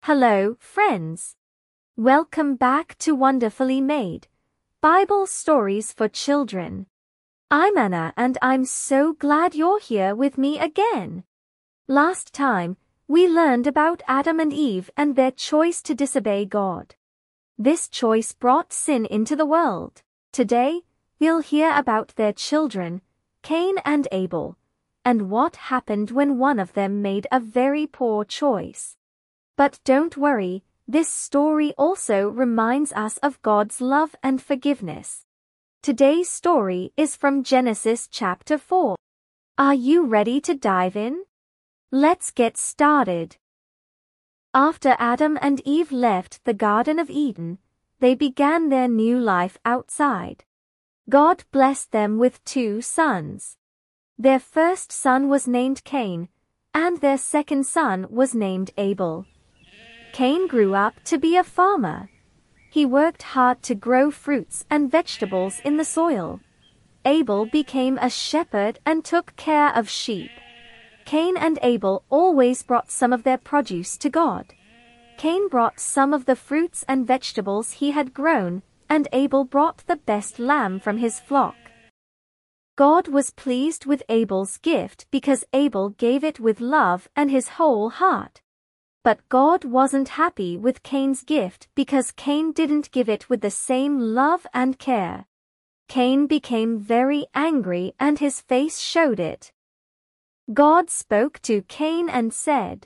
Hello, friends. Welcome back to Wonderfully Made Bible Stories for Children. I'm Anna and I'm so glad you're here with me again. Last time, we learned about Adam and Eve and their choice to disobey God. This choice brought sin into the world. Today, we'll hear about their children, Cain and Abel, and what happened when one of them made a very poor choice. But don't worry, this story also reminds us of God's love and forgiveness. Today's story is from Genesis chapter 4. Are you ready to dive in? Let's get started. After Adam and Eve left the Garden of Eden, they began their new life outside. God blessed them with 2 sons. Their first son was named Cain, and their second son was named Abel. Cain grew up to be a farmer. He worked hard to grow fruits and vegetables in the soil. Abel became a shepherd and took care of sheep. Cain and Abel always brought some of their produce to God. Cain brought some of the fruits and vegetables he had grown, and Abel brought the best lamb from his flock. God was pleased with Abel's gift because Abel gave it with love and his whole heart. But God wasn't happy with Cain's gift because Cain didn't give it with the same love and care. Cain became very angry and his face showed it. God spoke to Cain and said,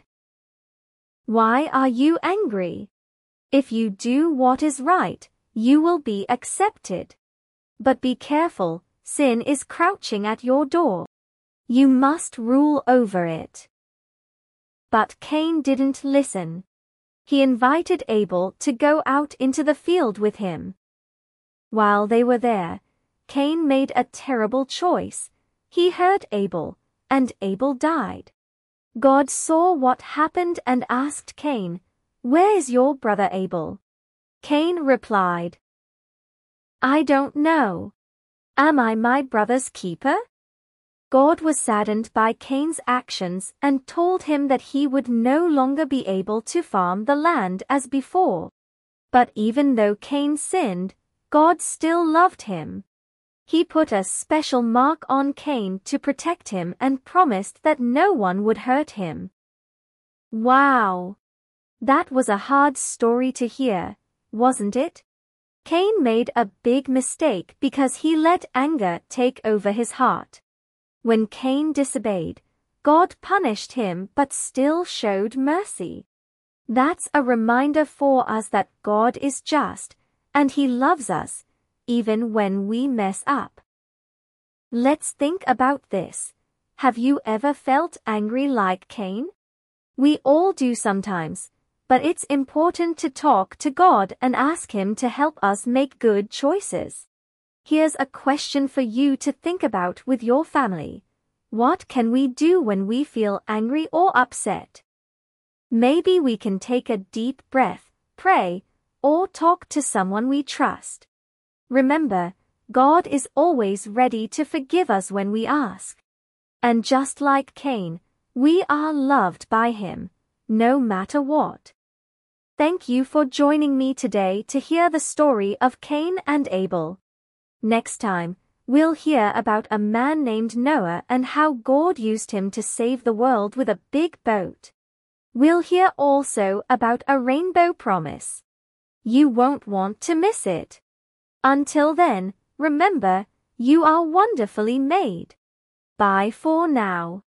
"Why are you angry? If you do what is right, you will be accepted. But be careful, sin is crouching at your door. You must rule over it." But Cain didn't listen. He invited Abel to go out into the field with him. While they were there, Cain made a terrible choice. He hurt Abel, and Abel died. God saw what happened and asked Cain, "Where is your brother Abel?" Cain replied, "I don't know. Am I my brother's keeper?" God was saddened by Cain's actions and told him that he would no longer be able to farm the land as before. But even though Cain sinned, God still loved him. He put a special mark on Cain to protect him and promised that no one would hurt him. Wow! That was a hard story to hear, wasn't it? Cain made a big mistake because he let anger take over his heart. When Cain disobeyed, God punished him but still showed mercy. That's a reminder for us that God is just, and He loves us, even when we mess up. Let's think about this. Have you ever felt angry like Cain? We all do sometimes, but it's important to talk to God and ask Him to help us make good choices. Here's a question for you to think about with your family. What can we do when we feel angry or upset? Maybe we can take a deep breath, pray, or talk to someone we trust. Remember, God is always ready to forgive us when we ask. And just like Cain, we are loved by Him, no matter what. Thank you for joining me today to hear the story of Cain and Abel. Next time, we'll hear about a man named Noah and how God used him to save the world with a big boat. We'll hear also about a rainbow promise. You won't want to miss it. Until then, remember, you are wonderfully made. Bye for now.